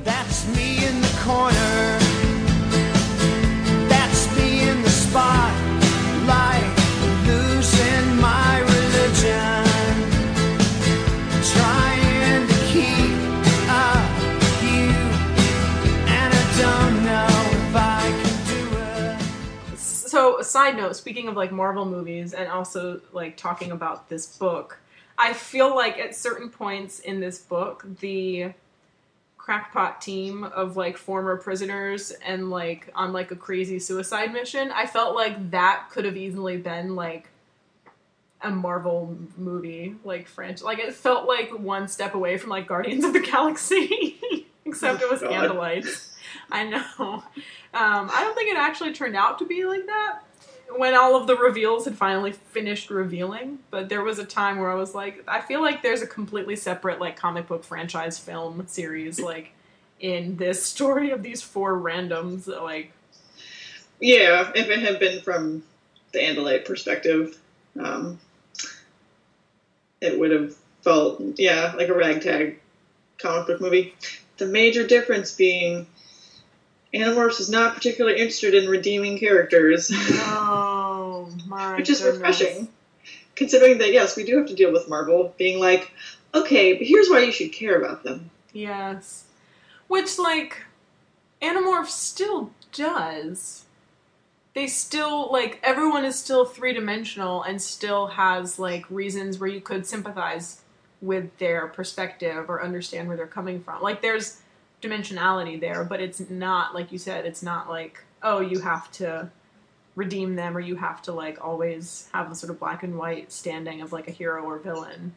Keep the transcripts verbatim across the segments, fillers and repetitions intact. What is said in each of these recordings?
That's me in the corner. That's me in the spotlight, losing my religion, trying to keep up with you, and I don't know if I can do it. So, a side note, speaking of like Marvel movies and also like talking about this book, I feel like at certain points in this book, the crackpot team of like former prisoners and like on like a crazy suicide mission, I felt like that could have easily been like a Marvel movie, like French. Like it felt like one step away from like Guardians of the Galaxy, except it was God. Andalites. I know. Um, I don't think it actually turned out to be like that when all of the reveals had finally finished revealing, but there was a time where I was like, I feel like there's a completely separate like comic book franchise film series like in this story of these four randoms that, like, yeah, if it had been from the Andalite perspective, um, it would have felt, yeah, like a ragtag comic book movie. The major difference being Animorphs is not particularly interested in redeeming characters. Oh, my Which is goodness. refreshing, considering that, yes, we do have to deal with Marvel being like, okay, but here's why you should care about them. Yes. Which, like, Animorphs still does. They still, like, everyone is still three-dimensional and still has, like, reasons where you could sympathize with their perspective or understand where they're coming from. Like, there's dimensionality there, but it's not, like you said, it's not like, oh, you have to redeem them or you have to, like, always have the sort of black and white standing of, like, a hero or villain.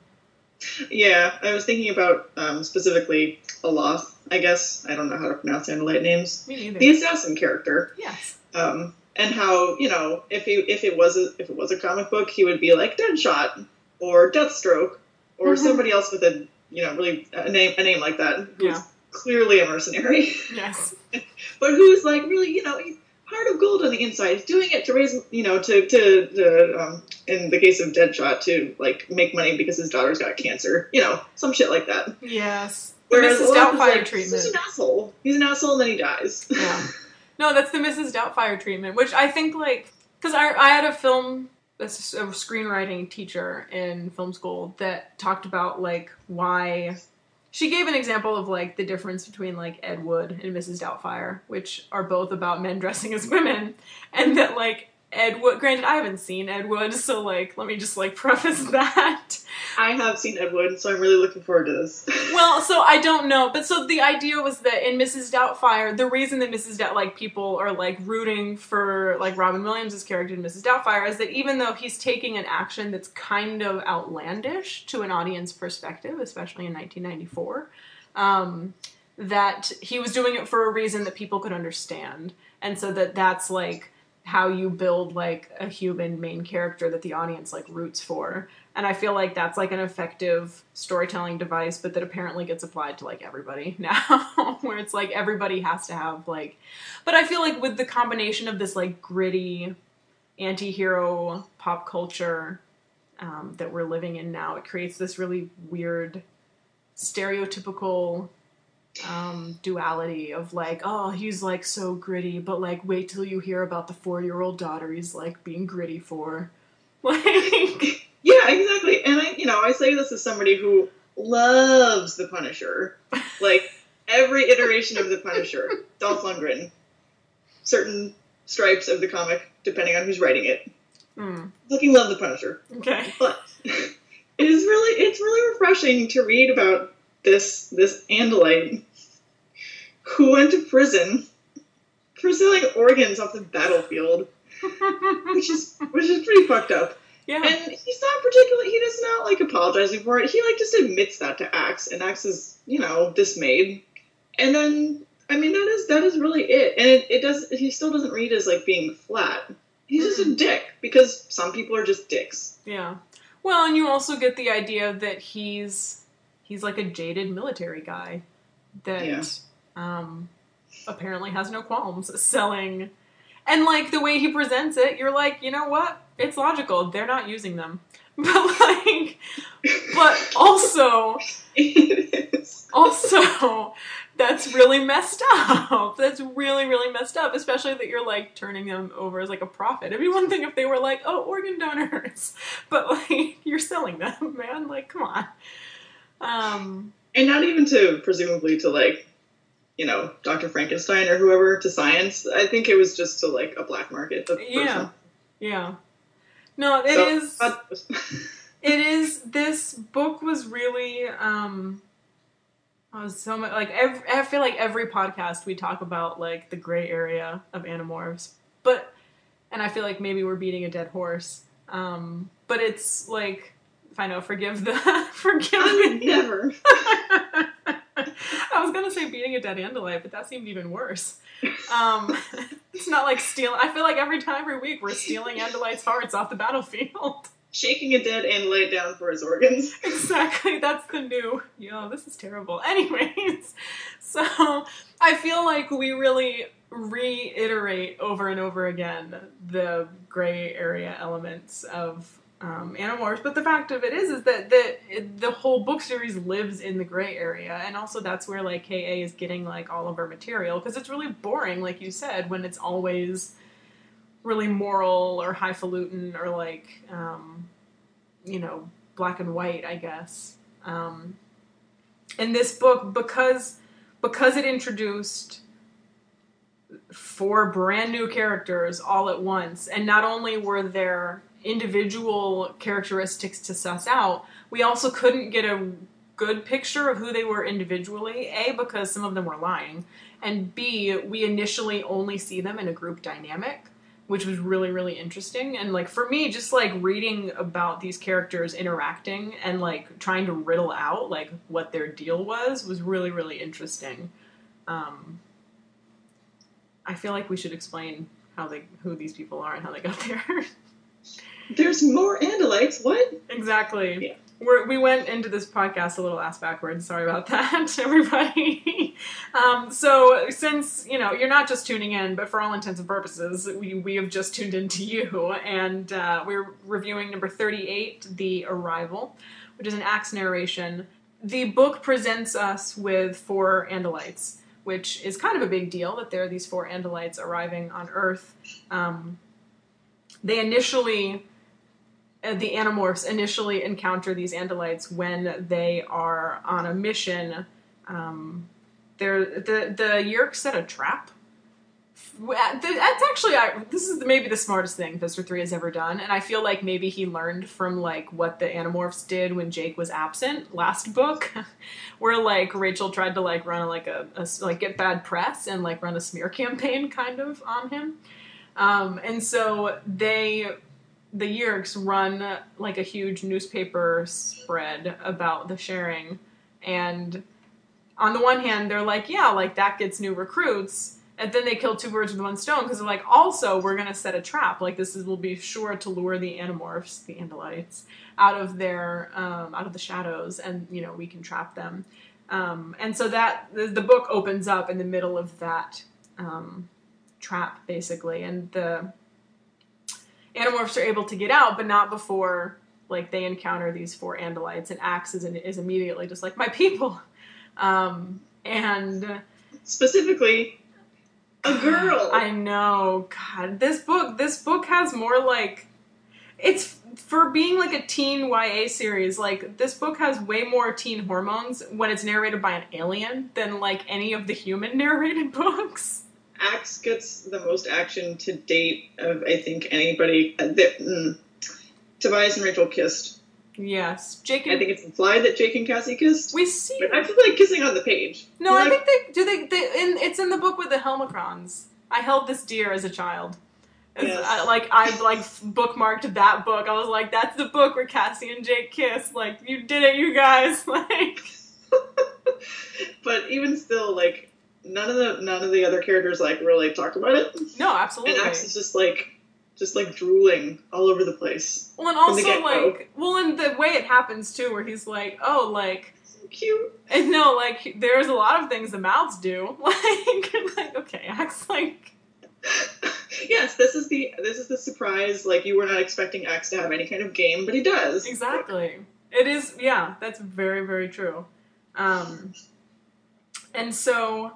Yeah, I was thinking about um, specifically Aloth, I guess. I don't know how to pronounce Andalite names. Me neither. The assassin character. Yes. Um, and how, you know, if he if it was a, if it was a comic book, he would be like Deadshot or Deathstroke or Mm-hmm. somebody else with a, you know, really a name a name like that who's Yeah. clearly a mercenary. Yes. But who's like really, you know, heart of gold on the inside. He's doing it to raise, you know, to to, to um, in the case of Deadshot, to like make money because his daughter's got cancer. You know, some shit like that. Yes. The Whereas Missus Olaf is Doubtfire like, treatment. he's an asshole. He's an asshole, and then he dies. Yeah. No, that's the Missus Doubtfire treatment, which I think, like, because I, I had a film, a screenwriting teacher in film school that talked about, like, why... She gave an example of, like, the difference between, like, Ed Wood and Missus Doubtfire, which are both about men dressing as women, and that, like, Ed Wood... Granted, I haven't seen Ed Wood, so, like, let me just, like, preface that. I have seen Ed Wood, so I'm really looking forward to this. Well, so I don't know, but so the idea was that in Missus Doubtfire, the reason that Missus Doubt, like, people are, like, rooting for, like, Robin Williams' character in Missus Doubtfire is that even though he's taking an action that's kind of outlandish to an audience perspective, especially in nineteen ninety-four, um, that he was doing it for a reason that people could understand. And so that that's, like, how you build, like, a human main character that the audience, like, roots for. And I feel like that's, like, an effective storytelling device, but that apparently gets applied to, like, everybody now, where it's, like, everybody has to have, like... But I feel like with the combination of this, like, gritty anti-hero pop culture um, that we're living in now, it creates this really weird, stereotypical um, duality of, like, oh, he's, like, so gritty, but, like, wait till you hear about the four-year-old daughter he's, like, being gritty for. Like... Yeah, exactly. And I, you know, I say this as somebody who loves the Punisher. Like, every iteration of the Punisher. Dolph Lundgren. Certain stripes of the comic, depending on who's writing it. Mm. Fucking love the Punisher. Okay. But it is really, it's really refreshing to read about this, this Andalite who went to prison for selling organs off the battlefield. which is, which is pretty fucked up. Yeah. And he's not particularly, he does not, like, apologizing for it. He, like, just admits that to Axe, and Axe is, you know, dismayed. And then, I mean, that is, that is really it. And it, it does, he still doesn't read as, like, being flat. He's just a dick, because some people are just dicks. Yeah. Well, and you also get the idea that he's, he's, like, a jaded military guy that, Yeah. um, apparently has no qualms selling. And, like, the way he presents it, you're like, you know what? It's logical. They're not using them. But, like, but also, It is. Also, that's really messed up. That's really, really messed up, especially that you're, like, turning them over as, like, a profit. It'd be one thing if they were like, oh, organ donors. But, like, you're selling them, man. Like, come on. Um, And not even to, presumably, to, like, you know, Doctor Frankenstein or whoever, to science. I think it was just to, like, a black market. The yeah. person. Yeah. No, it So, is... uh, It is, this book was really, um, I was so much, like, every, I feel like every podcast we talk about, like, the gray area of Animorphs, but, and I feel like maybe we're beating a dead horse, um, but it's, like, if I know, forgive the, forgive I would me. never. I was gonna say beating a dead Andalite, but that seemed even worse. Um, it's not like stealing, I feel like every time, every week, we're stealing Andalites' hearts off the battlefield. Shaking a dead and lay it down for his organs. Exactly, that's the new, yo, this is terrible. Anyways, so I feel like we really reiterate over and over again the gray area elements of um, Animorphs, but the fact of it is, is that the, the whole book series lives in the gray area, and also that's where, like, K A is getting, like, all of her material, because it's really boring, like you said, when it's always really moral or highfalutin or, like, um, you know, black and white, I guess. Um, in this book, because because it introduced four brand new characters all at once, and not only were there individual characteristics to suss out, we also couldn't get a good picture of who they were individually, A, because some of them were lying, and B, we initially only see them in a group dynamic, which was really, really interesting. And, like, for me, just, like, reading about these characters interacting and, like, trying to riddle out, like, what their deal was, was really, really interesting. Um, I feel like we should explain how they, who these people are and how they got there. There's more Andalites, what? Exactly. Yeah. We're, we went into this podcast a little ass backwards. Sorry about that, everybody. um, so, since, you know, you're not just tuning in, but for all intents and purposes, we, we have just tuned into you, and uh, we're reviewing number thirty-eight, The Arrival, which is an Axe narration. The book presents us with four Andalites, which is kind of a big deal that there are these four Andalites arriving on Earth. Um, they initially... the Animorphs initially encounter these Andalites when they are on a mission. Um, they're, the the Yeerks set a trap. That's actually, I, this is maybe the smartest thing Pfister three has ever done, and I feel like maybe he learned from, like, what the Animorphs did when Jake was absent last book, where, like, Rachel tried to, like, run, like, a, a like, get bad press and, like, run a smear campaign, kind of, on him. Um, and so they... the Yeerks run, like, a huge newspaper spread about the sharing, and on the one hand, they're like, yeah, like, that gets new recruits, and then they kill two birds with one stone, because they're like, also, we're gonna set a trap, like, this is, will be sure to lure the Animorphs, the Andalites, out of their, um, out of the shadows, and, you know, we can trap them. Um, and so that, the, the book opens up in the middle of that, um, trap, basically, and the Animorphs are able to get out, but not before, like, they encounter these four Andalites, and Axe is, is immediately just like, my people! Um, and... Specifically, a girl! I know, God, this book, this book has more, like, it's, for being, like, a teen Y A series, like, this book has way more teen hormones when it's narrated by an alien than, like, any of the human narrated books. Axe gets the most action to date of, I think, anybody. Uh, that, mm, Tobias and Rachel kissed. Yes. Jake and... I think it's implied that Jake and Cassie kissed. We see... But I feel like kissing on the page. No, You're I like, think they... Do they... they in, it's in the book with the Helmicrons. I held this dear as a child. As, Yes. I, like, I, like, bookmarked that book. I was like, that's the book where Cassie and Jake kiss. Like, you did it, you guys. Like... But even still, like... None of the none of the other characters, like, really talk about it. No, absolutely. And Axe is just like just like drooling all over the place. Well, and from the also, get-go. like, well, and the way it happens too, where he's like, oh, like, So cute. and no, like, there's a lot of things the mouths do. Like, like, okay, Axe, like, Yes, this is the this is the surprise. Like, you were not expecting Axe to have any kind of game, but he does. exactly. It is, yeah, that's very, very true. Um, and so,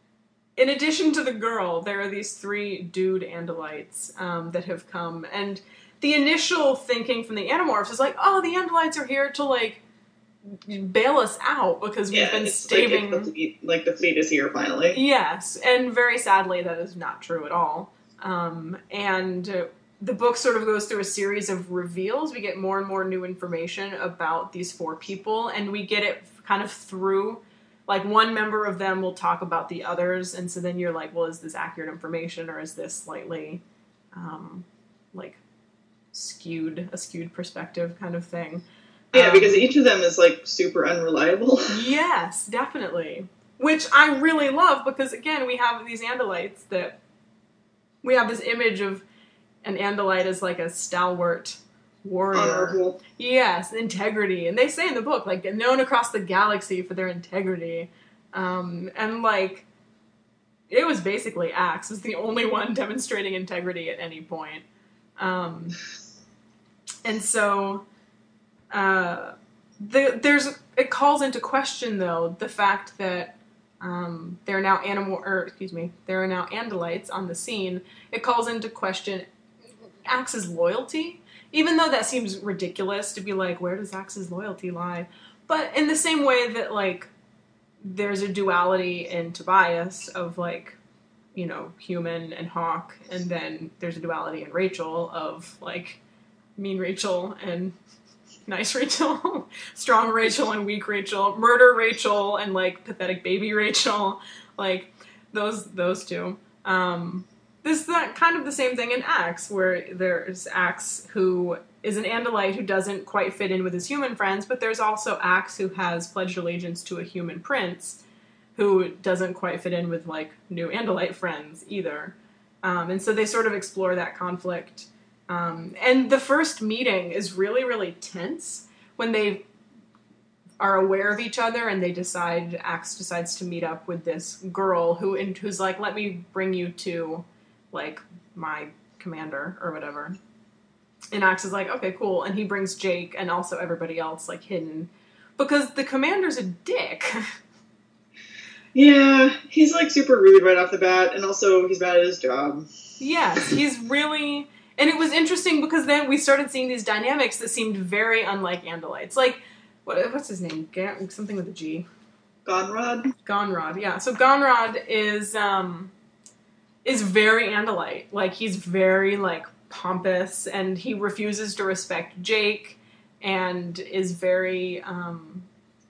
in addition to the girl, there are these three dude Andalites um, that have come. And the initial thinking from the Animorphs is like, oh, the Andalites are here to, like, bail us out because we've Yeah, been it's staving... like, the fleet, like the fleet is here finally. Yes, and very sadly that is not true at all. Um, and uh, the book sort of goes through a series of reveals. We get more and more new information about these four people, and we get it kind of through, like, one member of them will talk about the others, and so then you're like, well, is this accurate information, or is this slightly, um, like, skewed, a skewed perspective kind of thing? Yeah, Um, because each of them is, like, super unreliable. Yes, definitely. Which I really love because, again, we have these Andalites that... We have this image of an Andalite as, like, a stalwart warrior. Honorable. Yes, integrity. And they say in the book, like, they're known across the galaxy for their integrity. Um, and, like, it was basically Axe was the only one demonstrating integrity at any point. Um, and so... Uh, the, there's it calls into question though the fact that um, there are now animal or excuse me there are now Andalites on the scene. It calls into question Axe's loyalty, even though that seems ridiculous to be like, where does Axe's loyalty lie? But in the same way that like there's a duality in Tobias of like, you know, human and hawk, and then there's a duality in Rachel of like mean Rachel and nice Rachel, strong Rachel and weak Rachel, murder Rachel and like pathetic baby Rachel, like those those two. Um, this is that kind of the same thing in Axe, where there's Axe who is an Andalite who doesn't quite fit in with his human friends, but there's also Axe who has pledged allegiance to a human prince who doesn't quite fit in with like new Andalite friends either. Um, and so they sort of explore that conflict. Um, and the first meeting is really, really tense when they are aware of each other and they decide, Axe decides to meet up with this girl who and who's like, let me bring you to, like, my commander or whatever. And Axe is like, okay, cool. And he brings Jake and also everybody else, like, hidden. Because the commander's a dick. Yeah, he's, like, super rude right off the bat, and also he's bad at his job. Yes, he's really... And it was interesting because then we started seeing these dynamics that seemed very unlike Andalites. Like, what, what's his name? Ga- something with a G. Gonrod? Gonrod, yeah. So Gonrod is um, is very Andalite. Like, he's very, like, pompous, and he refuses to respect Jake, and is very um,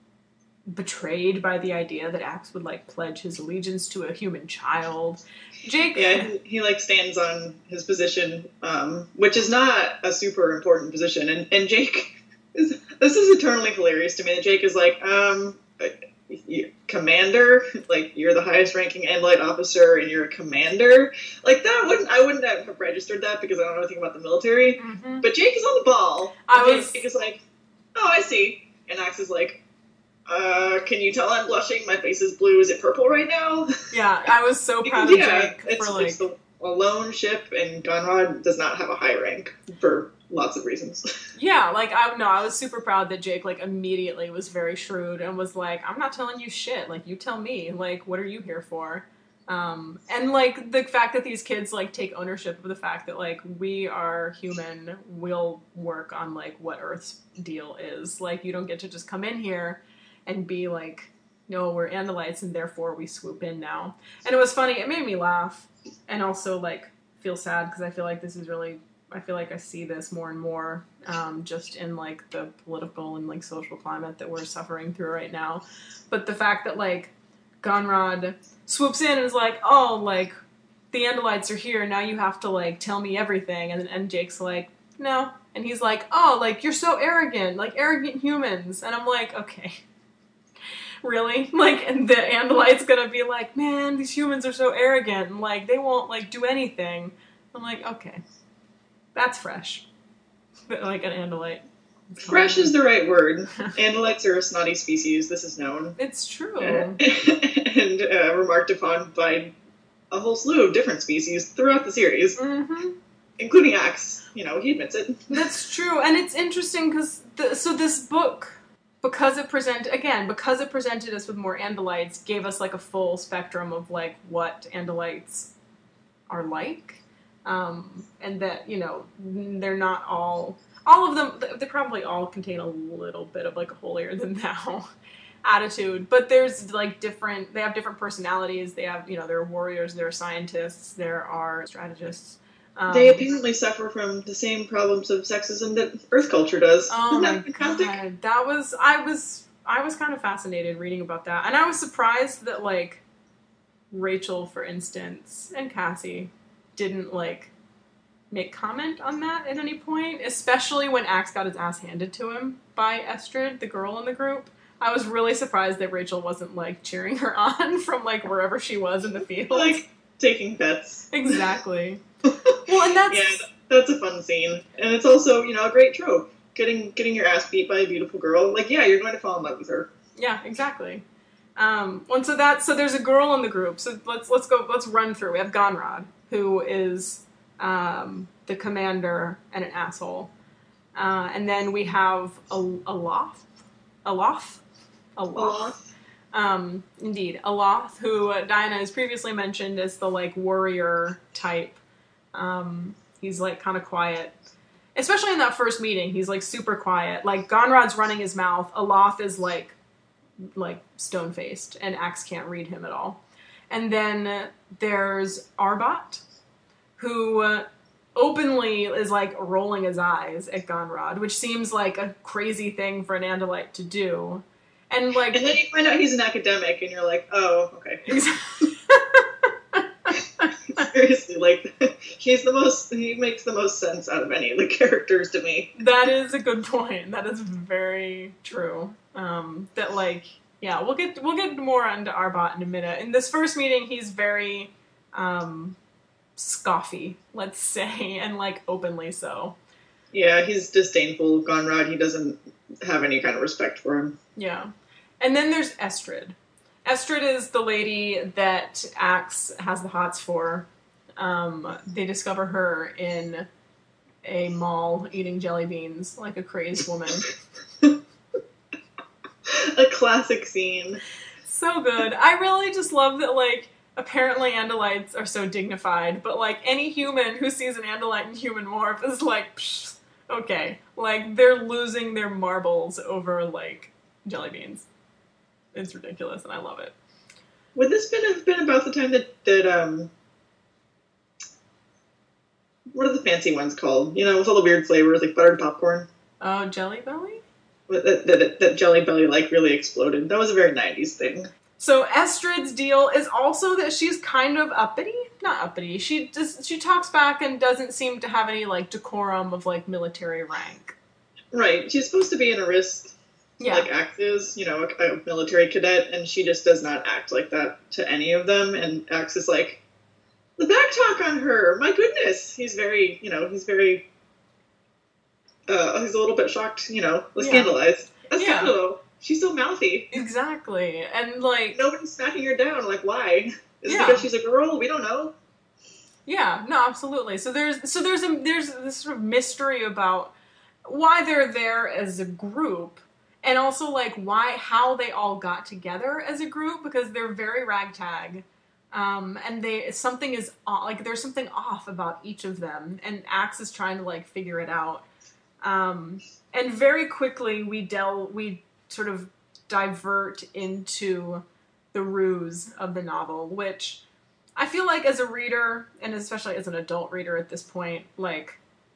betrayed by the idea that Axe would, like, pledge his allegiance to a human child. Jake... Yeah, he, he, like, stands on his position, um, which is not a super important position. And, and Jake... Is, this is eternally hilarious to me that Jake is like, um... You, commander? Like, you're the highest-ranking Andalite officer, and you're a commander? Like, that wouldn't... I wouldn't have registered that because I don't know anything about the military. Mm-hmm. But Jake is on the ball. I and was... Jake is like, oh, I see. And Axe is like... Uh, can you tell I'm blushing? My face is blue. Is it purple right now? Yeah, I was so proud because, of yeah, Jake it's, for, like... it's the, a lone ship, and Gonrod does not have a high rank for lots of reasons. Yeah, like, I no, I was super proud that Jake, like, immediately was very shrewd and was like, I'm not telling you shit. Like, you tell me. Like, what are you here for? Um, and, like, the fact that these kids, like, take ownership of the fact that, like, we are human, we'll work on, like, what Earth's deal is. Like, you don't get to just come in here and be like, no, we're Andalites and therefore we swoop in now. And it was funny. It made me laugh and also, like, feel sad because I feel like this is really, I feel like I see this more and more um, just in, like, the political and, like, social climate that we're suffering through right now. But the fact that, like, Gonrod swoops in and is like, oh, like, the Andalites are here, now you have to, like, tell me everything. And, and Jake's like, no. And he's like, oh, like, you're so arrogant, like, arrogant humans. And I'm like, okay. Really? Like, and the Andalite's gonna be like, man, these humans are so arrogant, and, like, they won't, like, do anything. I'm like, okay. That's fresh. But, like, an Andalite. Fresh is the right word. Andalites are a snotty species, this is known. It's true. Uh, and uh, remarked upon by a whole slew of different species throughout the series. Mm-hmm. Including Axe. You know, he admits it. That's true, and it's interesting, because, so this book... because it present again because it presented us with more Andalites, gave us like a full spectrum of like what Andalites are like, um, and that you know they're not all all of them. They probably all contain a little bit of like a holier than thou attitude, but there's like different. They have different personalities. They have you know there are warriors, there are scientists, there are strategists. Um, They apparently suffer from the same problems of sexism that Earth culture does. Oh Isn't my that fantastic? god, that was I was I was kind of fascinated reading about that, and I was surprised that like Rachel, for instance, and Cassie didn't like make comment on that at any point, especially when Axe got his ass handed to him by Estrid, the girl in the group. I was really surprised that Rachel wasn't like cheering her on from like wherever she was in the field. Like taking bets. Exactly. Well, and that's Yeah, that's a fun scene, and it's also you know a great trope. Getting getting your ass beat by a beautiful girl, like yeah, you're going to fall in love with her. Yeah, exactly. Um, and so that so there's a girl in the group. So let's let's go let's run through. We have Gonrod, who is um, the commander and an asshole, uh, and then we have Al- Aloth, Aloth, Aloth. Aloth. Um, indeed, Aloth, who uh, Diana has previously mentioned as the like warrior type. Um, he's like kind of quiet. Especially in that first meeting, he's like super quiet. Like Gonrod's running his mouth. Aloth is like like stone faced, and Axe can't read him at all. And then uh, there's Arbot, who uh, openly is like rolling his eyes at Gonrod, which seems like a crazy thing for an Andalite to do. And like, And then you find out he's an academic, and you're like, oh, okay. Seriously, like, he's the most, he makes the most sense out of any of the characters to me. That is a good point. That is very true. Um, that like, yeah, we'll get we'll get more into Arbot in a minute. In this first meeting, he's very um, scoffy, let's say, and like openly so. Yeah, he's disdainful of Gonrod. He doesn't have any kind of respect for him. Yeah, and then there's Estrid. Estrid is the lady that Axe has the hots for. Um, they discover her in a mall eating jelly beans like a crazed woman. A classic scene. So good. I really just love that, like, apparently Andalites are so dignified, but, like, any human who sees an Andalite in human morph is like, psh, okay. Like, they're losing their marbles over, like, jelly beans. It's ridiculous, and I love it. Would this been have been about the time that, that um, what are the fancy ones called? You know, with all the weird flavors, like buttered popcorn? Oh, Jelly Belly? That, that, that Jelly Belly, like, really exploded. That was a very nineties thing. So Estrid's deal is also that she's kind of uppity. Not uppity. She just she talks back and doesn't seem to have any, like, decorum of, like, military rank. Right. She's supposed to be an arist, Yeah. like Axe is, you know, a, a military cadet, and she just does not act like that to any of them. And Axe is like, the back talk on her, my goodness. He's very, you know, he's very, uh, he's a little bit shocked, you know, Yeah. scandalized. A Yeah. scandalo. She's so mouthy. Exactly. And, like... Nobody's smacking her down. Like, why? Is it Yeah. because she's a girl? We don't know. Yeah, no, absolutely. So there's so there's a there's this sort of mystery about why they're there as a group, and also like why how they all got together as a group, because they're very ragtag, um, and they something is off, like there's something off about each of them, and Axe is trying to like figure it out, um, and very quickly we del we sort of divert into the ruse of the novel, which I feel like as a reader, and especially as an adult reader at this point, like,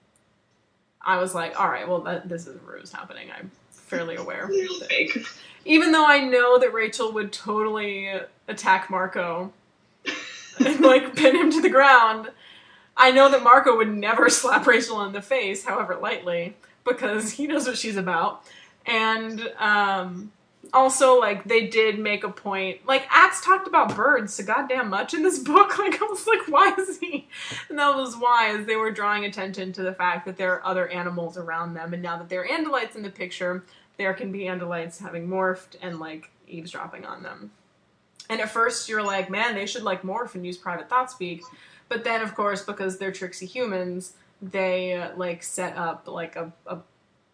I was like, all right, well, that, this is a ruse happening. I'm fairly aware. Real fake. Even though I know that Rachel would totally attack Marco and, like, pin him to the ground, I know that Marco would never slap Rachel in the face, however lightly, because he knows what she's about. And, um... also, like, they did make a point. Like, Axe talked about birds so goddamn much in this book. Like, I was like, why is he? And that was why, as they were drawing attention to the fact that there are other animals around them. And now that there are Andalites in the picture, there can be Andalites having morphed and, like, eavesdropping on them. And at first, you're like, man, they should, like, morph and use private thought speak. But then, of course, because they're tricksy humans, they, uh, like, set up, like, a... a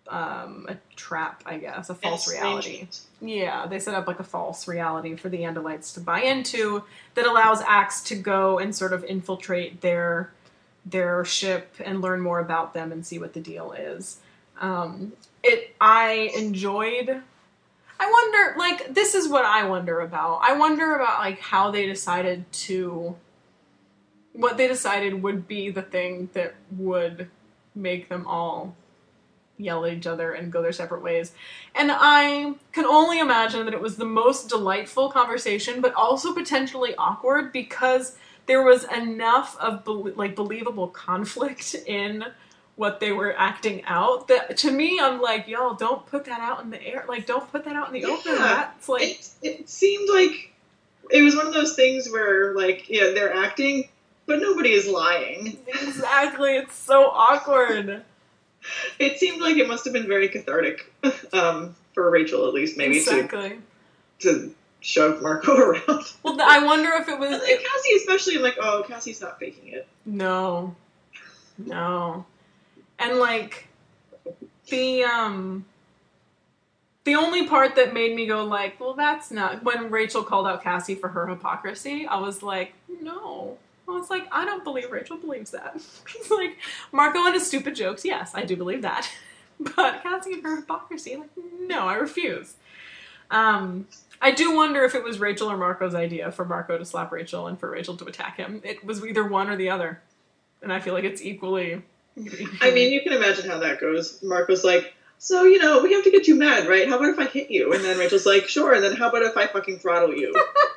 um, a trap, I guess, a false It's reality. ancient. Yeah, they set up like a false reality for the Andalites to buy into that allows Axe to go and sort of infiltrate their their ship and learn more about them and see what the deal is. Um, it I enjoyed. I wonder, like, this is what I wonder about. I wonder about like how they decided to. What they decided would be the thing that would make them all yell at each other and go their separate ways. And I can only imagine that it was the most delightful conversation, but also potentially awkward because there was enough of be- like believable conflict in what they were acting out that to me I'm like, y'all don't put that out in the air. Like don't put that out in the Yeah. open. That's like It, it seemed like it was one of those things where, like, yeah, they're acting, but nobody is lying. exactly. It's so awkward. It seemed like it must have been very cathartic, um, for Rachel at least, maybe, Exactly. to to shove Marco around. Well, I wonder if it was But, like, it, Cassie especially, I'm like, oh, Cassie's not faking it. no, no, and like the um the only part that made me go like, well, that's not when Rachel called out Cassie for her hypocrisy. I was like, no. I was like, I don't believe Rachel believes that. It's like, Marco and his stupid jokes, yes, I do believe that. But Cassie and her hypocrisy, like, no, I refuse. Um, I do wonder if it was Rachel or Marco's idea for Marco to slap Rachel and for Rachel to attack him. It was either one or the other. And I feel like it's equally... I mean, you can imagine how that goes. Marco's like, so, you know, we have to get you mad, right? How about if I hit you? And then Rachel's like, sure, and then how about if I fucking throttle you?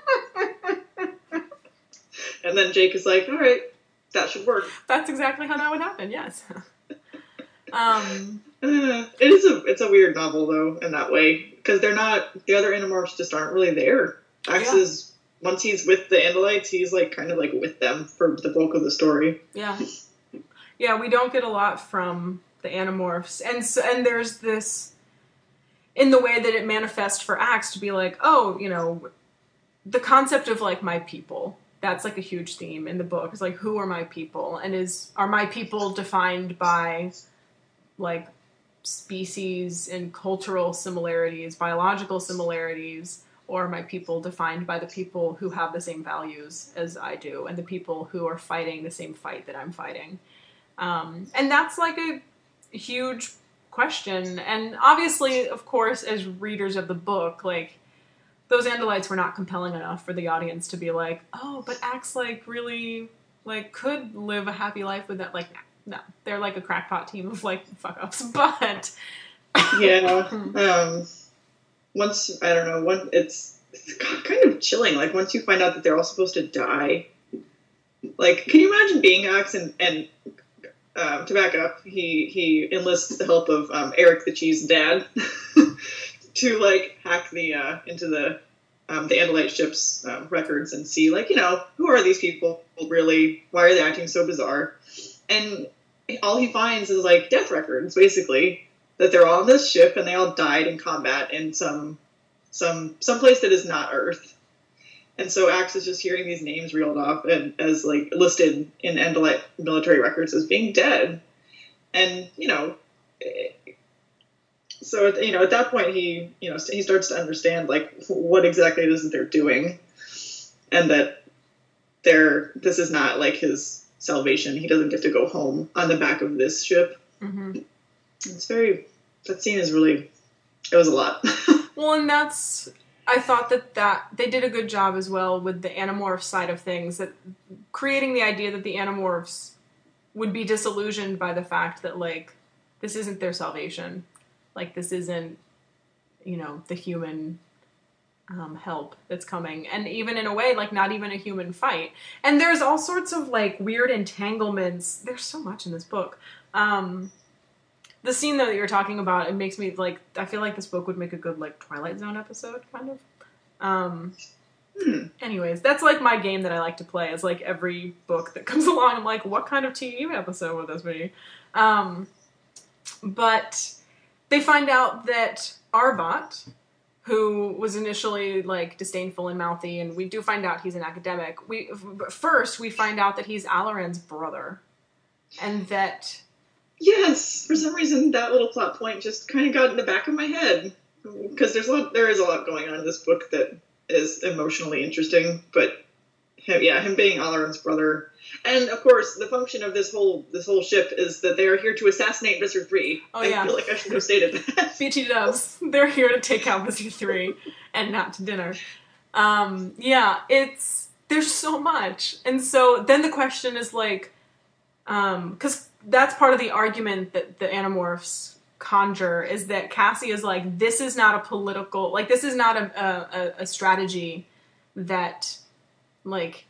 And then Jake is like, all right, that should work. That's exactly how that would happen, yes. um, Uh, it is a it's a weird novel, though, in that way. Because they're not, the other Animorphs just aren't really there. Axe Yeah. is, once he's with the Andalites, he's like kind of like with them for the bulk of the story. yeah. Yeah, we don't get a lot from the Animorphs. And so, and there's this, in the way that it manifests for Axe to be like, oh, you know, the concept of like my people. That's like a huge theme in the book. It's like, who are my people? And is are my people defined by like species and cultural similarities, biological similarities, or are my people defined by the people who have the same values as I do and the people who are fighting the same fight that I'm fighting? Um, and that's like a huge question. And obviously, of course, as readers of the book, like, those Andalites were not compelling enough for the audience to be like, oh, but Axe, like, really, like, could live a happy life with that. Like, no. They're like a crackpot team of, like, fuck-ups. But... Yeah. um, once, I don't know, one, it's, it's kind of chilling. Like, once you find out that they're all supposed to die. Like, can you imagine being Axe and... and um, to back up, he, he enlists the help of um, Eric the Cheese dad to, like, hack the, uh, into the, um, the Andalite ship's um, records and see, like, you know, who are these people really? Why are they acting so bizarre? And all he finds is, like, death records, basically, that they're all on this ship and they all died in combat in some, some, some place that is not Earth. And so Axe is just hearing these names reeled off and as, like, listed in Andalite military records as being dead. And, you know, so, you know, at that point he, you know, he starts to understand, like, what exactly it is that they're doing. And that they're, this is not, like, his salvation. He doesn't get to go home on the back of this ship. Mm-hmm. It's very, that scene is really, it was a lot. Well, and that's... I thought that, that they did a good job as well with the Animorph side of things, that creating the idea that the Animorphs would be disillusioned by the fact that, like, this isn't their salvation. Like, this isn't, you know, the human um, help that's coming. And even in a way, like, not even a human fight. And there's all sorts of, like, weird entanglements. There's so much in this book. Um... The scene, though, that you're talking about, it makes me, like, I feel like this book would make a good, like, Twilight Zone episode, kind of. Um, Hmm. Anyways, that's, like, my game that I like to play, is, like, every book that comes along, I'm like, what kind of T V episode would this be? Um, but they find out that Arbot, who was initially, like, disdainful and mouthy, and we do find out he's an academic. We But first, we find out that he's Alaran's brother, and that... Yes, for some reason that little plot point just kind of got in the back of my head, because there's a lot, there is a lot going on in this book that is emotionally interesting. But him, yeah, him being Alarin's brother, and of course the function of this whole this whole ship is that they are here to assassinate Visser Three. Oh, I yeah. feel like I should have stated that. B T Dubs. They're here to take out Visser Three and not to dinner. Um, yeah, it's there's so much, and so then the question is like, um, because that's part of the argument that the Animorphs conjure is that Cassie is like, this is not a political, like this is not a a, a strategy that, like,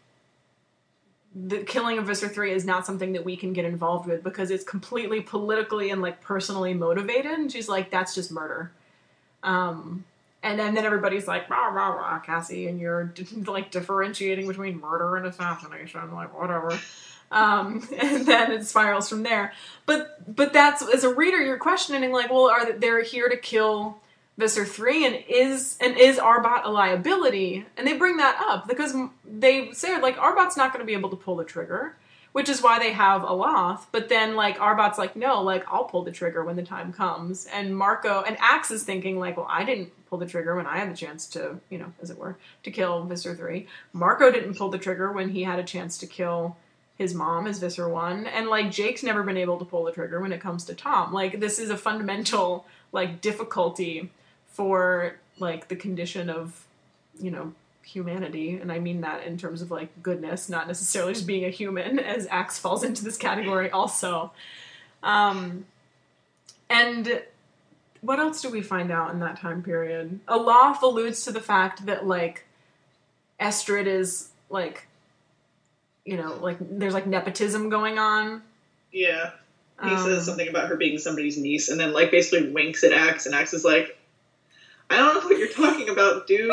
the killing of Visser Three is not something that we can get involved with because it's completely politically and like personally motivated. And she's like, that's just murder. Um, and, and then everybody's like, rah, rah, rah, Cassie, and you're like differentiating between murder and assassination. I'm like, whatever. Um, and then it spirals from there. But but that's, as a reader, you're questioning like, well, are they they're here to kill Visser Three, and is and is Arbot a liability? And they bring that up because they say like Arbot's not going to be able to pull the trigger, which is why they have Aloth. But then like Arbot's like, no, like I'll pull the trigger when the time comes. And Marco and Axe is thinking like, well, I didn't pull the trigger when I had the chance to, you know, as it were, to kill Visser Three. Marco didn't pull the trigger when he had a chance to kill his mom as Visser One, and like Jake's never been able to pull the trigger when it comes to Tom. Like this is a fundamental like difficulty for like the condition of, you know, humanity, and I mean that in terms of like goodness, not necessarily just being a human, as Axe falls into this category also. Um, and what else do we find out in that time period? Aloth alludes to the fact that like Estrid is like, you know, like there's like nepotism going on. Yeah. He Um, says something about her being somebody's niece, and then like basically winks at Axe, and Axe is like, I don't know what you're talking about, dude.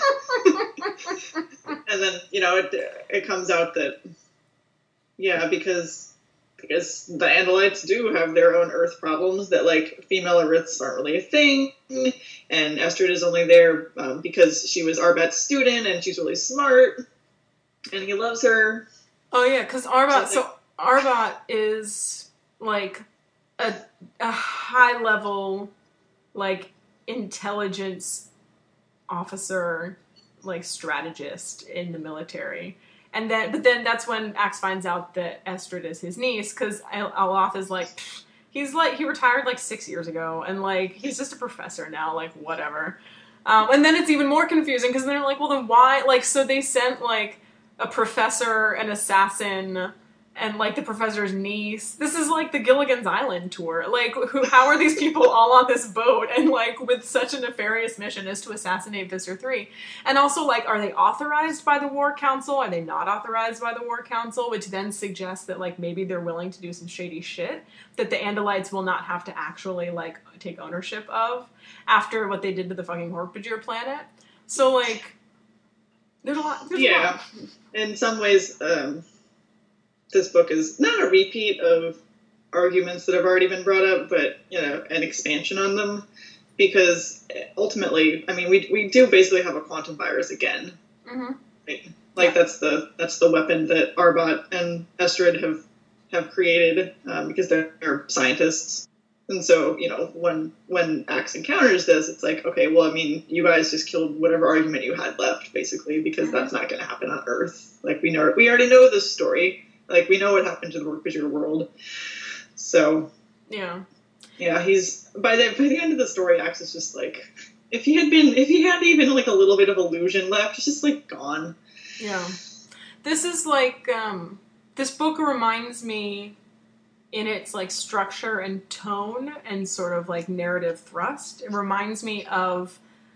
And then, you know, it it comes out that, yeah, because because the Andalites do have their own Earth problems, that like female Ariths aren't really a thing, and Estrid is only there um, because she was Arbet's student and she's really smart, and he loves her. Oh yeah, because Arbot. So, So Arbot is like a a high level like intelligence officer, like strategist in the military, and then but then that's when Axe finds out that Estrid is his niece, because Aloth is like, pfft, he's like he retired like six years ago, and like he's just a professor now, like whatever. Um, and then it's even more confusing because they're like, well then why? Like so they sent like a professor, an assassin, and like the professor's niece. This is like the Gilligan's Island tour. Like, who? How are these people all on this boat and like with such a nefarious mission as to assassinate Visser Three? And also, like, are they authorized by the War Council? Are they not authorized by the War Council? Which then suggests that like maybe they're willing to do some shady shit that the Andalites will not have to actually like take ownership of after what they did to the fucking Hork-Bajir planet. So like, there's a lot. There's Yeah. a lot. In some ways, um, this book is not a repeat of arguments that have already been brought up, but, you know, an expansion on them. Because ultimately, I mean, we we do basically have a quantum virus again. Mm-hmm. Right? Like, Yeah. that's the that's the weapon that Arbot and Estrid have, have created, um, because they're, they're scientists. And so, you know, when when Axe encounters this, it's like, okay, well, I mean, you guys just killed whatever argument you had left, basically, because Mhm. that's not going to happen on Earth. Like, we know, we already know this story. Like, we know what happened to the Hork-Bajir world. So, Yeah. yeah, he's, by the, by the end of the story, Axe is just like, if he had been, if he had even, like, a little bit of illusion left, he's just, like, gone. Yeah. This is like, um, this book reminds me in its like structure and tone and sort of like narrative thrust. It reminds me of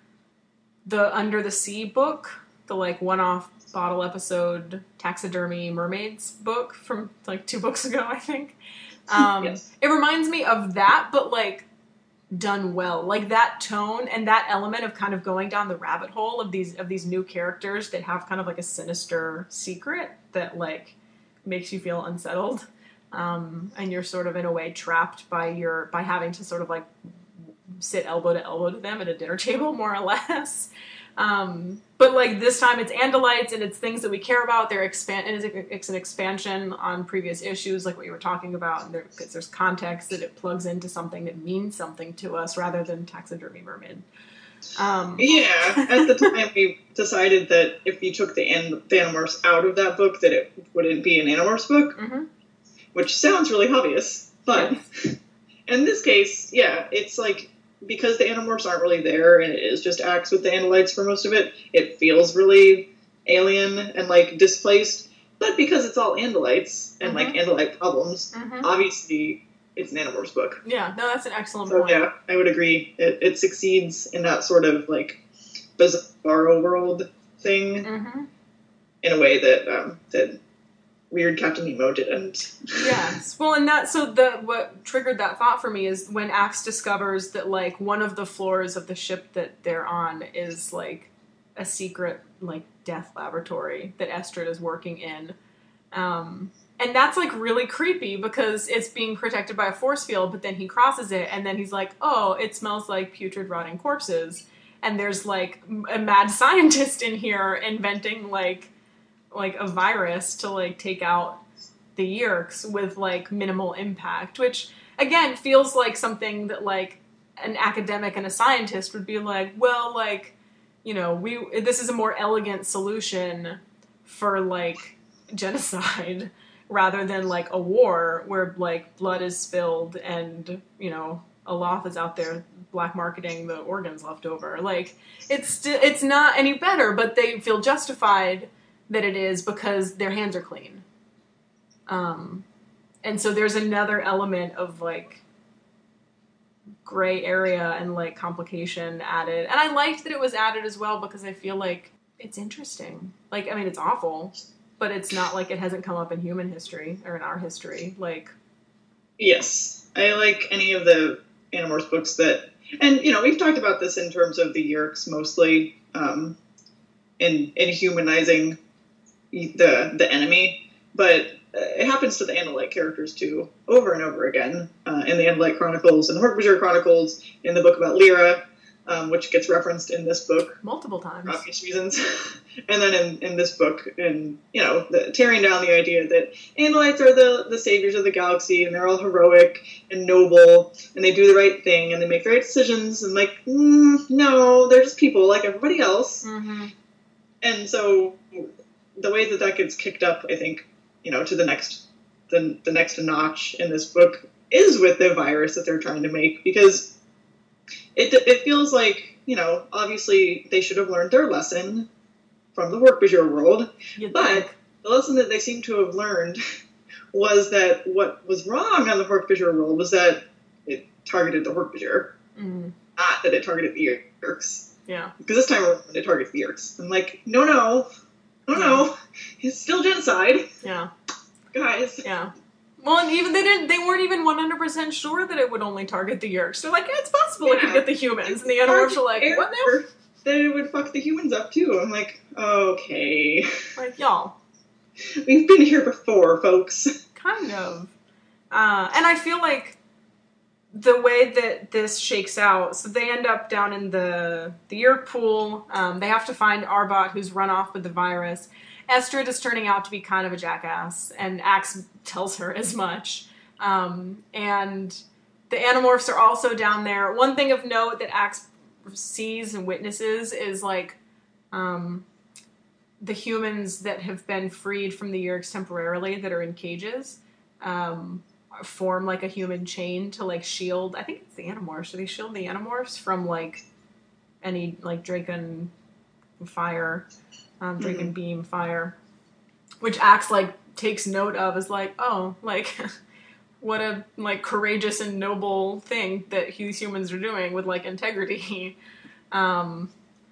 the Under the Sea book, the like one-off bottle episode taxidermy mermaids book from like two books ago, I think. Um, Yes. It reminds me of that, but like done well. Like that tone and that element of kind of going down the rabbit hole of these of these new characters that have kind of like a sinister secret that like makes you feel unsettled. Um, and you're sort of in a way trapped by your by having to sort of like sit elbow to elbow to them at a dinner table, more or less. Um, but like this time it's Andalites and it's things that we care about. They're expand and it's, it's an expansion on previous issues, like what you were talking about. And there, there's context that it plugs into something that means something to us rather than taxidermy mermaid. Um, yeah, at the time we decided that if you took the, an- the Animorphs out of that book, that it wouldn't be an Animorphs book, mm-hmm. which sounds really obvious. But yes. in this case, yeah, it's like, because the Animorphs aren't really there and it is just Axe with the Andalites for most of it, it feels really alien and like displaced. But because it's all Andalites and mm-hmm. like Andalite problems, mm-hmm. obviously it's an Animorphs book. Yeah, no, that's an excellent so, point. Yeah, I would agree. It, it succeeds in that sort of like bizarro world thing mm-hmm. in a way that um, that weird Captain Nemo didn't. Yes. Well, and that, so the, what triggered that thought for me is when Axe discovers that, like, one of the floors of the ship that they're on is, like, a secret, like, death laboratory that Estrid is working in. Um, and that's, like, really creepy because it's being protected by a force field, but then he crosses it, and then he's like, oh, it smells like putrid, rotting corpses. And there's, like, a mad scientist in here inventing, like, like a virus to like take out the Yeerks with like minimal impact, which again feels like something that like an academic and a scientist would be like, well, like, you know, we this is a more elegant solution for like genocide rather than like a war where like blood is spilled and, you know, Aloth is out there black marketing the organs left over. Like it's st- it's not any better, but they feel justified that it is because their hands are clean. Um, and so there's another element of like gray area and like complication added. And I liked that it was added as well because I feel like it's interesting. Like, I mean, it's awful, but it's not like it hasn't come up in human history or in our history. Like, yes, I like any of the Animorphs books that, and you know, we've talked about this in terms of the Yeerks mostly, um, in, in humanizing the the enemy, but uh, it happens to the Andalite characters too, over and over again, uh, in the Andalite Chronicles and the Hork-Bajir Chronicles, in the book about Lyra, um, which gets referenced in this book multiple times for obvious reasons, and then in, in this book, and you know, the, tearing down the idea that Andalites are the the saviors of the galaxy, and they're all heroic and noble, and they do the right thing, and they make the right decisions, and like, mm, no, they're just people like everybody else, mm-hmm. and so. The way that that gets kicked up, I think, you know, to the next, the, the next notch in this book is with the virus that they're trying to make, because it it feels like, you know, obviously they should have learned their lesson from the Hork-Bajir world, You'd but think. the lesson that they seem to have learned was that what was wrong on the Hork-Bajir world was that it targeted the Hork-Bajir, mm. not that it targeted the Yeerks. Yeah. Because this time around it targets the Yeerks. I'm like, no, no. Oh no, it's still genocide. Yeah. Guys. Yeah. Well, and even they didn't, they weren't even one hundred percent sure that it would only target the Yeerks. They're like, yeah, it's possible yeah. it could get the humans. And the Animorphs are like, what now? That it would fuck the humans up too. I'm like, okay. Like, y'all. We've been here before, folks. Kind of. Uh, and I feel like the way that this shakes out, so they end up down in the the Yeerk pool. Um, they have to find Arbot, who's run off with the virus. Estrid is turning out to be kind of a jackass, and Axe tells her as much. Um, and the Animorphs are also down there. One thing of note that Axe sees and witnesses is like um, the humans that have been freed from the Yeerks temporarily that are in cages. Um, form like a human chain to like shield, I think it's the Animorphs. Do they shield the Animorphs from like any like Draken fire, um, Draken mm-hmm. beam fire, which Axe like takes note of as like, oh, like what a like courageous and noble thing that these humans are doing with like integrity. Um,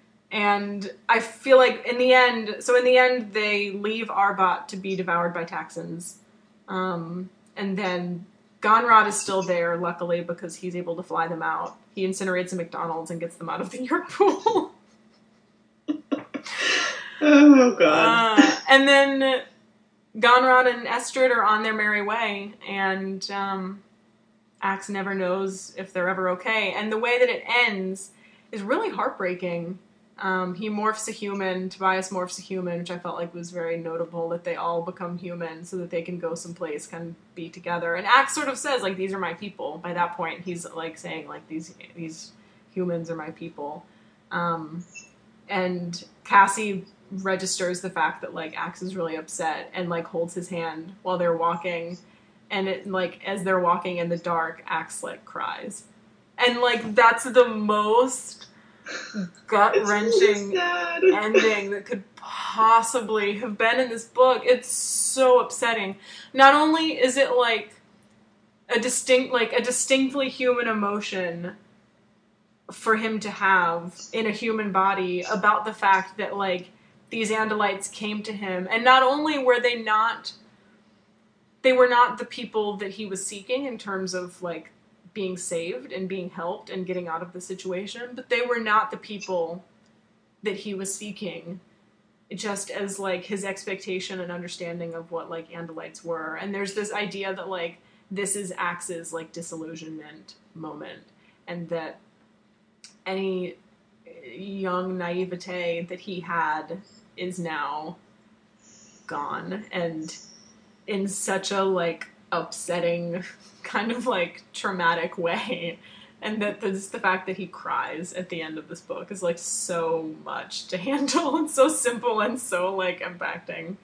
and I feel like in the end, so in the end they leave Arbot to be devoured by Taxxons. Um, And then Gonrod is still there, luckily, because he's able to fly them out. He incinerates a McDonald's and gets them out of the Yeerk pool. Oh, God. Uh, and then Gonrod and Estrid are on their merry way, and um, Axe never knows if they're ever okay. And the way that it ends is really heartbreaking. Um, he morphs a human. Tobias morphs a human, which I felt like was very notable, that they all become human so that they can go someplace, kind of be together. And Axe sort of says, like, these are my people. By that point, he's, like, saying, like, these these humans are my people. Um, and Cassie registers the fact that, like, Axe is really upset and, like, holds his hand while they're walking. And, it like, as they're walking in the dark, Axe, like, cries. And, like, that's the most gut-wrenching really ending that could possibly have been in this book. It's so upsetting. Not only is it, like, a distinct, like, a distinctly human emotion for him to have in a human body about the fact that, like, these Andalites came to him, and not only were they not, they were not the people that he was seeking in terms of, like, being saved and being helped and getting out of the situation, but they were not the people that he was seeking, just as, like, his expectation and understanding of what, like, Andalites were. And there's this idea that, like, this is Axe's, like, disillusionment moment, and that any young naivete that he had is now gone, and in such a, like, upsetting, kind of, like, traumatic way. And that the, the fact that he cries at the end of this book is, like, so much to handle, and so simple and so, like, impacting.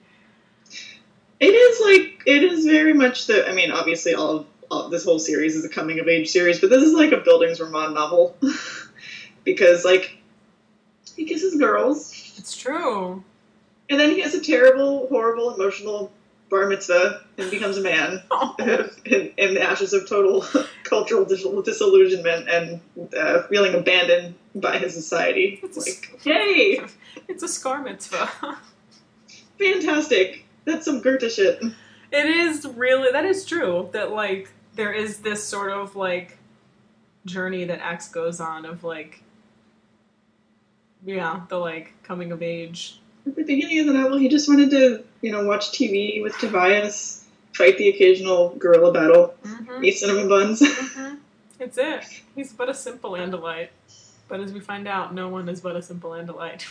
It is, like, it is very much the, I mean, obviously all of, all of this whole series is a coming-of-age series, but this is, like, a Bildungsroman novel. Because, like, he kisses girls. It's true. And then he has a terrible, horrible, emotional bar mitzvah and becomes a man Oh. in, in the ashes of total cultural dis- disillusionment and uh, feeling abandoned by his society. It's a, Like, yay! it's a scar mitzvah. Fantastic. That's some Goethe shit. It is really, that is true, that, like, there is this sort of, like, journey that Axe goes on of, like, yeah, the, like, coming of age. At the beginning of the novel, he just wanted to, you know, watch T V with Tobias, fight the occasional guerrilla battle, Mm-hmm. eat cinnamon buns. Mm-hmm. It's it. He's but a simple Andalite. But as we find out, no one is but a simple Andalite.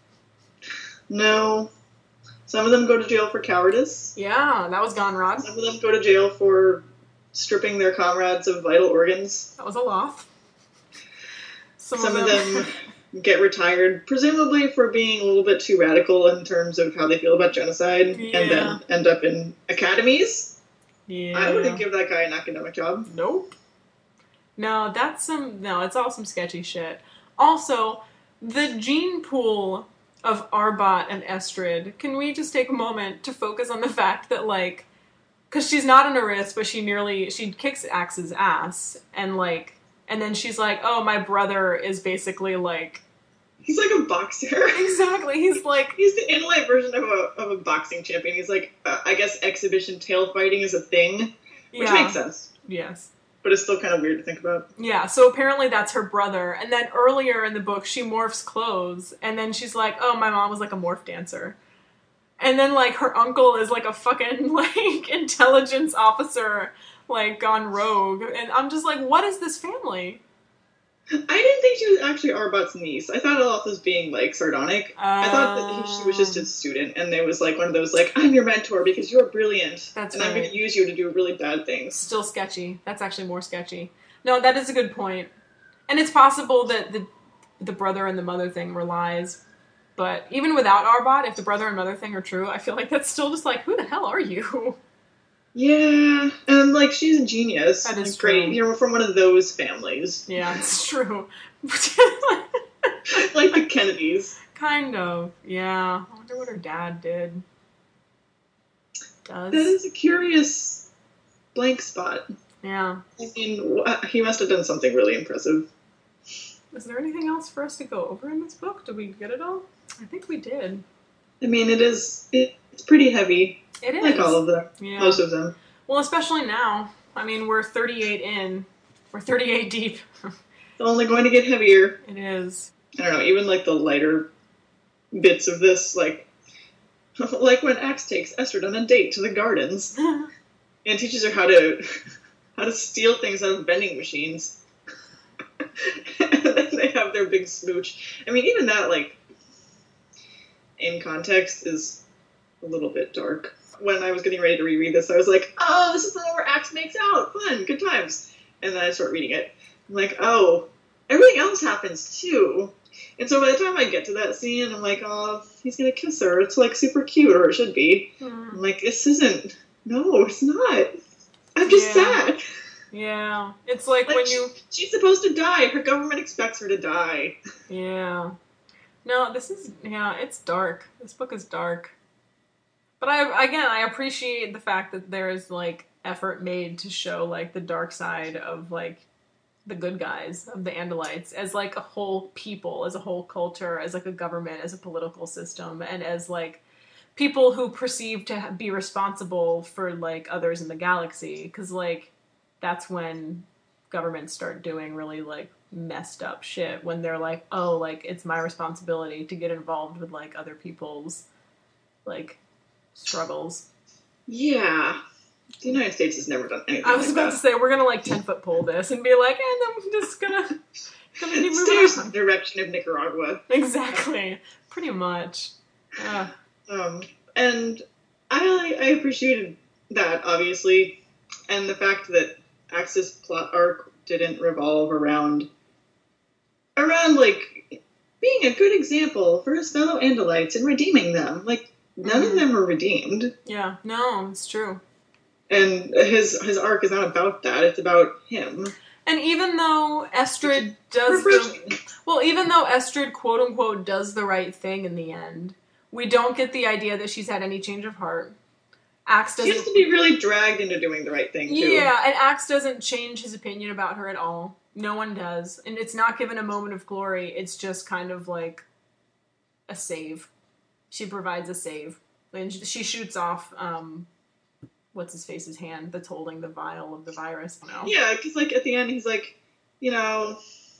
No. Some of them go to jail for cowardice. Yeah, that was Gonrod. Some of them go to jail for stripping their comrades of vital organs. That was Aloth. Some, Some of them get retired, presumably for being a little bit too radical in terms of how they feel about genocide, Yeah. and then end up in academies. Yeah. I wouldn't give that guy an academic job. Nope. No, that's some, no, it's all some sketchy shit. Also, the gene pool of Arbot and Estrid, can we just take a moment to focus on the fact that, like, because she's not an Eris, but she nearly, she kicks Axe's ass, and, like, and then she's like, oh, my brother is basically, like... He's like a boxer. Exactly, he's like... He's the Andalite version of a, of a boxing champion. He's like, uh, I guess exhibition tail fighting is a thing, which yeah. makes sense. Yes. But it's still kind of weird to think about. Yeah, so apparently that's her brother. And then earlier in the book, she morphs clothes. And then she's like, oh, my mom was like a morph dancer. And then, like, her uncle is like a fucking, like, intelligence officer, like, gone rogue. And I'm just like, what is this family? I didn't think she was actually Arbot's niece. I thought Aloth was being, like, sardonic. Um, I thought that he, she was just a student, and it was, like, one of those, like, I'm your mentor because you're brilliant. That's and I'm right. going to use you to do really bad things. Still sketchy. That's actually more sketchy. No, that is a good point. And it's possible that the the brother and the mother thing were lies. But even without Arbot, if the brother and mother thing are true, I feel like that's still just like, who the hell are you? Yeah, and, like, she's a genius. That is like, great. true. You know, from one of those families. Yeah, it's true. Like the Kennedys. Kind of, yeah. I wonder what her dad did. Does. That is a curious blank spot. Yeah. I mean, wh- he must have done something really impressive. Is there anything else for us to go over in this book? Did we get it all? I think we did. I mean, it is, it, it's pretty heavy. It is. Like all of them. Yeah. Most of them. Well, especially now. I mean, we're thirty-eight in. We're thirty-eight deep. It's only going to get heavier. It is. I don't know, even like the lighter bits of this, like like when Axe takes Estrid on a date to the gardens and teaches her how to how to steal things out of vending machines. And then they have their big smooch. I mean, even that, like, in context is a little bit dark. When I was getting ready to reread this, I was like, oh, this is the one where Axe makes out. Fun, good times. And then I start reading it. I'm like, oh, everything else happens too. And so by the time I get to that scene, I'm like, oh, he's going to kiss her. It's like super cute, or it should be. Mm. I'm like, this isn't. No, it's not. I'm just yeah. sad. Yeah. It's like, like when you... She, she's supposed to die. Her government expects her to die. Yeah. No, this is... Yeah, it's dark. This book is dark. But I, again, I appreciate the fact that there is, like, effort made to show, like, the dark side of, like, the good guys, of the Andalites, as, like, a whole people, as a whole culture, as, like, a government, as a political system, and as, like, people who perceive to be responsible for, like, others in the galaxy. Because, like, that's when governments start doing really, like, messed up shit. When they're like, oh, like, it's my responsibility to get involved with, like, other people's, like... struggles. Yeah. The United States has never done anything I was like about that. to say, we're gonna like ten-foot pole this and be like, and then we're just gonna, gonna be moving Steers on. in the direction of Nicaragua. Exactly. Pretty much. Uh. Um, and I, I appreciated that, obviously. And the fact that Axe's plot arc didn't revolve around, around, like, being a good example for his fellow Andalites and redeeming them. Like, none mm-hmm. of them were redeemed. Yeah, no, it's true. And his his arc is not about that. It's about him. And even though Estrid does the, well, even though Estrid quote unquote does the right thing in the end, we don't get the idea that she's had any change of heart. Axe doesn't. She has to be really dragged into doing the right thing too. Yeah, and Axe doesn't change his opinion about her at all. No one does, and it's not given a moment of glory. It's just kind of like a save. She provides a save. And she shoots off, um, what's his face's hand that's holding the vial of the virus. No. Yeah, because, like, at the end, he's like, you know,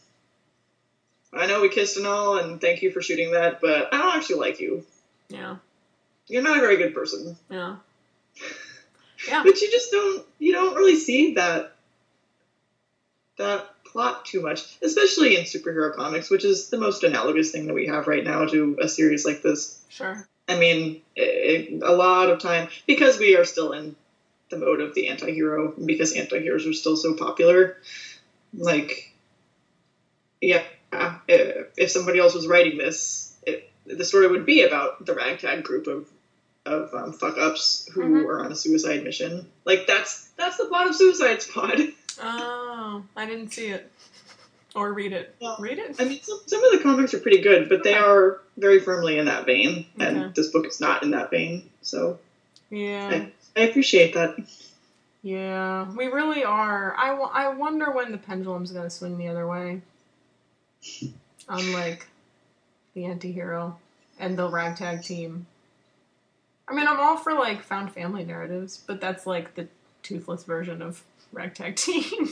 I know we kissed and all, and thank you for shooting that, but I don't actually like you. Yeah. You're not a very good person. Yeah. Yeah. But you just don't, you don't really see that, that plot too much, especially in superhero comics, which is the most analogous thing that we have right now to a series like this. Sure. I mean, it, a lot of time, because we are still in the mode of the anti-hero, because anti-heroes are still so popular, like, yeah, if, if somebody else was writing this, it, the story would be about the ragtag group of, of um, fuck-ups who mm-hmm. are on a suicide mission. Like, that's that's the plot of Suicide Squad. Oh, I didn't see it. Or read it. Well, read it? I mean, some, some of the comics are pretty good, but they are very firmly in that vein, and okay. this book is not in that vein, so yeah, I, I appreciate that. Yeah, we really are. I, w- I wonder when the pendulum's going to swing the other way. Unlike the anti-hero and the ragtag team. I mean, I'm all for, like, found family narratives, but that's, like, the toothless version of ragtag team.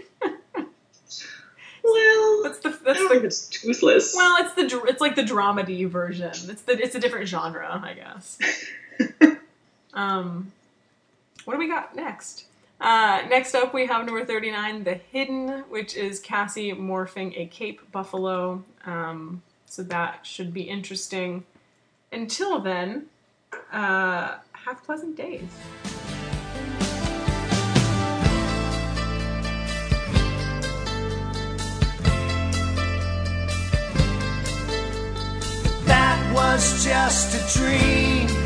Well, that's the that's I don't the think it's toothless. Well, it's the it's like the dramedy version. It's the it's a different genre, I guess. um, what do we got next? Uh, next up, we have number thirty-nine, The Hidden, which is Cassie morphing a Cape Buffalo. Um, so that should be interesting. Until then, uh, have pleasant days. Was just a dream.